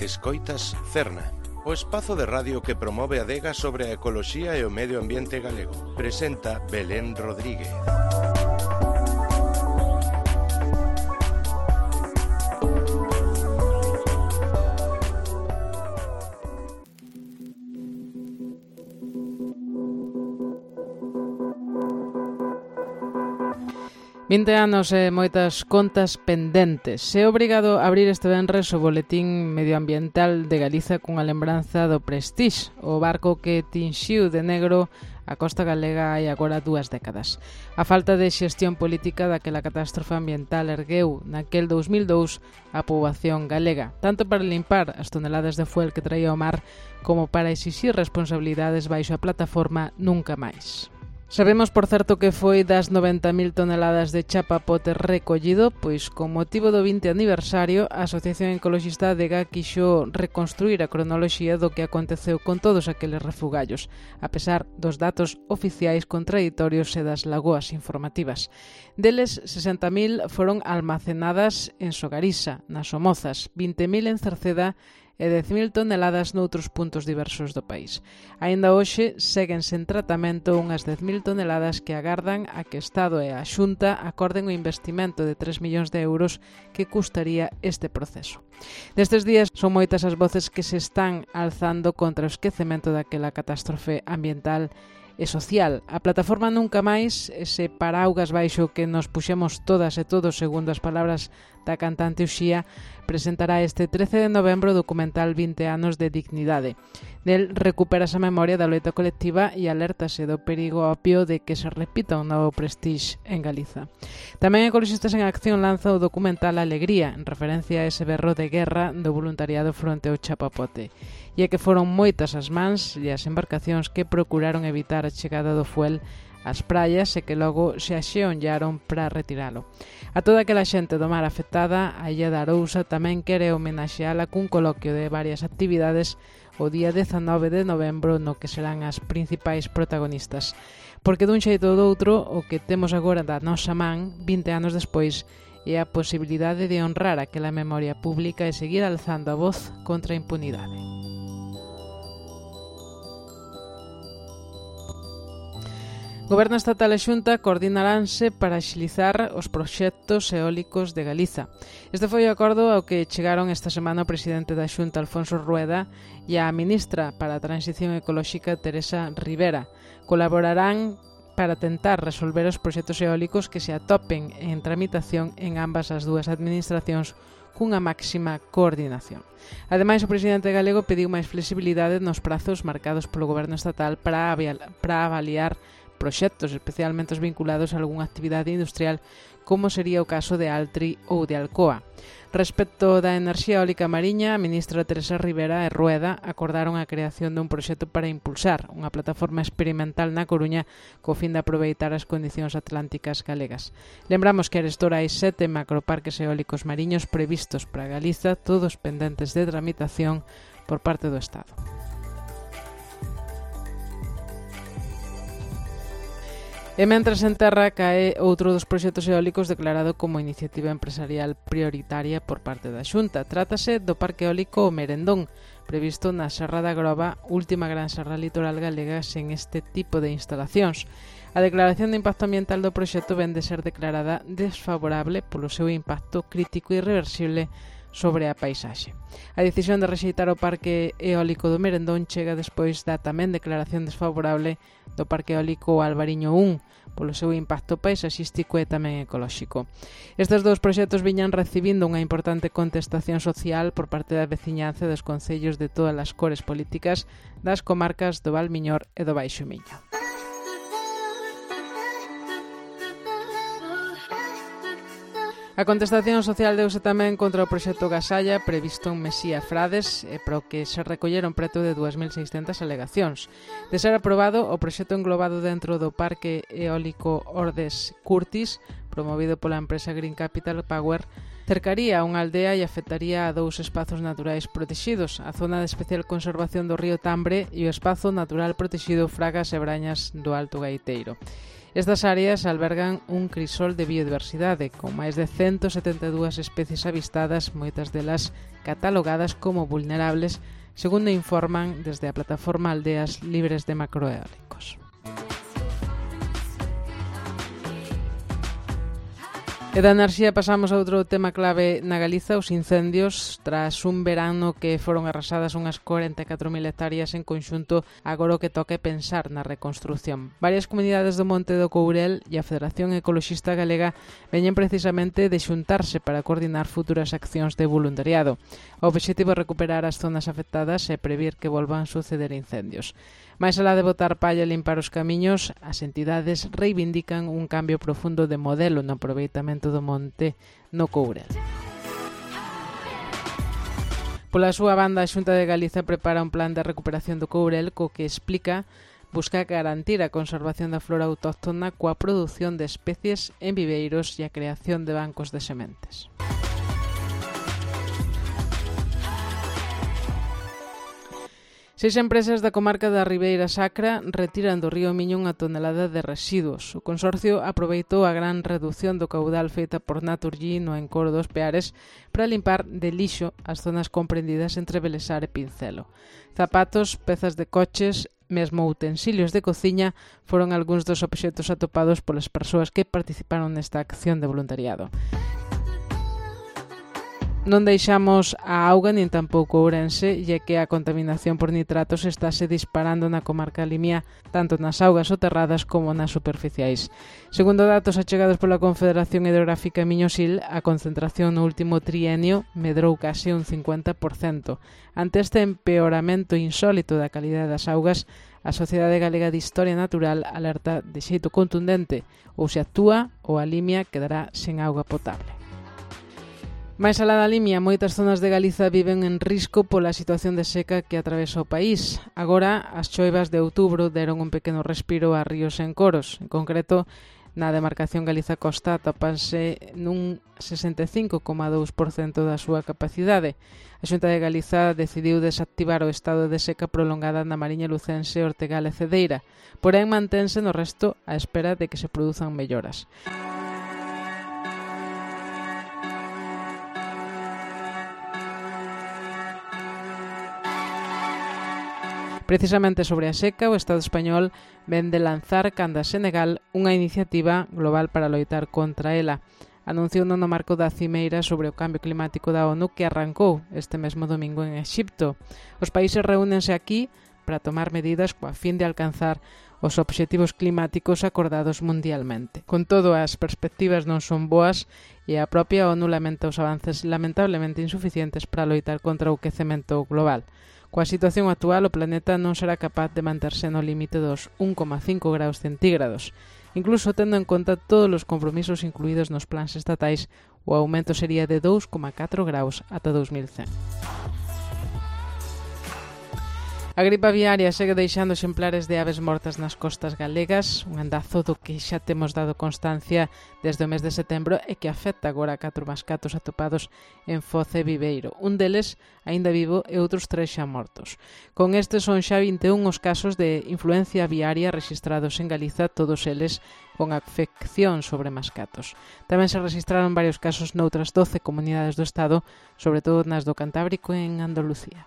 Escoitas Cerna, o espazo de radio que promove a adega sobre a ecoloxía e o medio ambiente galego. Presenta Belén Rodríguez. Vinte anos e moitas contas pendentes. Se é obrigado a abrir este venres o boletín medioambiental de Galiza cunha lembranza do Prestige, o barco que tinxiu de negro a costa galega hai agora 2 décadas. A falta de xestión política daquela catástrofe ambiental ergueu naquel 2002 a poboación galega, tanto para limpar as toneladas de fuel que traía o mar como para exixir responsabilidades baixo a plataforma Nunca Máis. Sabemos, por certo, que foi das 90.000 toneladas de chapapote recollido, pois con motivo do 20 aniversario, a Asociación Ecoloxista Adega quixo reconstruir a cronoloxía do que aconteceu con todos aqueles refugallos, a pesar dos datos oficiais contraditorios e das lagoas informativas. Deles, 60.000 foron almacenadas en Sogarisa, nas Somozas, 20.000 en Cerceda e 10.000 toneladas noutros puntos diversos do país. Aínda hoxe séguense en tratamento unhas 10.000 toneladas que agardan a que o Estado e a Xunta acorden o investimento de 3 millóns de euros que custaría este proceso. Nestes días son moitas as voces que se están alzando contra o esquecemento daquela catástrofe ambiental e social. A plataforma Nunca Máis, ese paraugas baixo que nos puxemos todas e todos segundo as palabras da cantante Uxía, presentará este 13 de novembro o documental 20 anos de dignidade. Nel recupera esa memoria da loita colectiva e alértase do perigo obvio de que se repita un novo Prestige en Galiza. Tamén Ecoloxistas en Acción lanza o documental Alegría, en referencia a ese berro de guerra do voluntariado fronte ao chapapote. E é que foron moitas as mans e as embarcacións que procuraron evitar a chegada do fuel ás praias e que logo se axeonllaron para retiralo. A toda aquela xente do mar afectada, a Illa da Arousa tamén quere homenaxeala cun coloquio de varias actividades o día 19 de novembro no que serán as principais protagonistas. Porque dun xeito ou doutro, o que temos agora da nosa man, 20 anos despois, é a posibilidade de honrar aquela memoria pública e seguir alzando a voz contra a impunidade. Goberno estatal e Xunta coordinaranse para axilizar os proxectos eólicos de Galiza. Este foi o acordo ao que chegaron esta semana o presidente da Xunta, Alfonso Rueda, e a ministra para a Transición Ecolóxica, Teresa Rivera. Colaborarán para tentar resolver os proxectos eólicos que se atopen en tramitación en ambas as dúas administracións cunha máxima coordinación. Ademais, o presidente galego pediu máis flexibilidade nos prazos marcados polo goberno estatal para avaliar proxectos, especialmente os vinculados a algunha actividade industrial, como sería o caso de Altri ou de Alcoa. Respecto da enerxía eólica mariña, a ministra Teresa Rivera e Rueda acordaron a creación dun proxecto para impulsar unha plataforma experimental na Coruña co fin de aproveitar as condicións atlánticas galegas. Lembramos que arestora hai 7 macroparques eólicos mariños previstos para Galiza, todos pendentes de tramitación por parte do Estado. E mentres en terra cae outro dos proxectos eólicos declarado como iniciativa empresarial prioritaria por parte da Xunta. Trátase do Parque Eólico O Merendón, previsto na Serra da Groba, última gran serra litoral galega sen este tipo de instalacións. A declaración de impacto ambiental do proxecto vén de ser declarada desfavorable polo seu impacto crítico e irreversible sobre a paisaxe. A decisión de rexeitar o Parque Eólico do Merendón chega despois da tamén declaración desfavorable do Parque Eólico Albariño 1 polo seu impacto paisaxístico e tamén ecolóxico. Estes dous proxectos viñan recibindo unha importante contestación social por parte da veciñanza dos concellos de todas as cores políticas das comarcas do Valmiñor e do Baixo Miño. A contestación social deuse tamén contra o proxecto Gasalla previsto en Mesía Frades e para o que se recolleron preto de 2.600 alegacións. De ser aprobado, o proxecto englobado dentro do Parque Eólico Ordes Curtis, promovido pola empresa Green Capital Power, Cercaría unha aldea e afectaría a 2 espazos naturais protexidos, a zona de especial conservación do río Tambre e o espazo natural protexido Fragas e Brañas do Alto Gaiteiro. Estas áreas albergan un crisol de biodiversidade, con máis de 172 especies avistadas, moitas delas catalogadas como vulnerables, segundo informan desde a plataforma Aldeas Libres de Macroeólicos. E da enerxía pasamos a outro tema clave na Galiza, os incendios. Tras un verano que foron arrasadas unhas 44.000 hectáreas en conxunto, agora o que toca é pensar na reconstrución. Varias comunidades do Monte do Courel e a Federación Ecoloxista Galega veñen precisamente de xuntarse para coordinar futuras accións de voluntariado. O obxectivo é recuperar as zonas afectadas e previr que volvan suceder incendios. Mais alá de botar palla e limpar os camiños, as entidades reivindican un cambio profundo de modelo no aproveitamento do monte no Courel. Pola súa banda, a Xunta de Galiza prepara un plan de recuperación do Courel co que explica busca garantir a conservación da flora autóctona coa produción de especies en viveiros e a creación de bancos de sementes. 6 empresas da comarca da Ribeira Sacra retiran do río Miño unha tonelada de residuos. O consorcio aproveitou a gran reducción do caudal feita por Naturgy no encoro dos Peares para limpar de lixo as zonas comprendidas entre Belesar e Pincelo. Zapatos, pezas de coches, mesmo utensilios de cociña foron algúns dos obxectos atopados polas persoas que participaron nesta acción de voluntariado. Non deixamos a auga nin tampouco Ourense, e que a contaminación por nitratos estáse disparando na comarca limia, tanto nas augas soterradas como nas superficiais. Segundo datos achegados pola Confederación Hidrográfica Miño-Sil, a concentración no último trienio medrou case un 50%. Ante este empeoramento insólito da calidade das augas, a Sociedade Galega de Historia Natural alerta de xeito contundente: ou se actúa ou a limia quedará sen auga potable. Mais alá da limia, moitas zonas de Galiza viven en risco pola situación de seca que atravesa o país. Agora, as choivas de outubro deron un pequeno respiro a ríos e encoros. En concreto, na demarcación Galiza Costa atópanse nun 65,2% da súa capacidade. A Xunta de Galiza decidiu desactivar o estado de seca prolongada na Mariña Lucense, Ortegal e Cedeira, porén mantense no resto á espera de que se produzan melloras. Precisamente sobre a seca, o Estado español ven de lanzar canda Senegal unha iniciativa global para loitar contra ela. Anunciou no marco da cimeira sobre o cambio climático da ONU que arrancou este mesmo domingo en Exipto. Os países reúnense aquí para tomar medidas coa fin de alcanzar os obxectivos climáticos acordados mundialmente. Con todo, as perspectivas non son boas e a propia ONU lamenta os avances lamentablemente insuficientes para loitar contra o quecemento global. Coa situación actual, o planeta non será capaz de manterse no límite dos 1,5 graus centígrados. Incluso tendo en conta todos os compromisos incluídos nos plans estatais, o aumento sería de 2,4 graus ata 2100. A gripe aviaria segue deixando exemplares de aves mortas nas costas galegas, un andazo do que xa temos dado constancia desde o mes de setembro e que afecta agora a 4 mascatos atopados en Foz e Viveiro. Un deles aínda vivo e outros 3 xa mortos. Con estes son xa 21 os casos de influencia aviaria rexistrados en Galiza, todos eles con afección sobre mascatos. Tamén se registraron varios casos noutras 12 comunidades do Estado, sobre todo nas do Cantábrico e en Andalucía.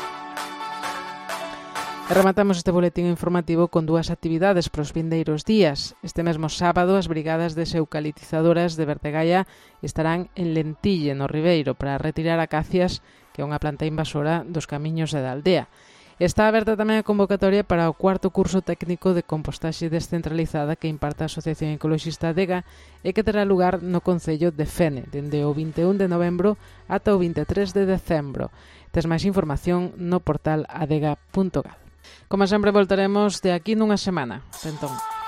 E rematamos este boletín informativo con 2 actividades para os vindeiros días. Este mesmo sábado, as brigadas deseucalitizadoras de Vertegaia estarán en Lentille, no Ribeiro, para retirar acacias, que é unha planta invasora dos camiños e da aldea. Está aberta tamén a convocatoria para o 4º curso técnico de compostaxe descentralizada que imparte a Asociación Ecoloxista Adega e que terá lugar no Concello de Fene, dende o 21 de novembro ata o 23 de decembro. Tes máis información no portal adega.gal. Como sempre, voltaremos de aquí nunha semana. Entón.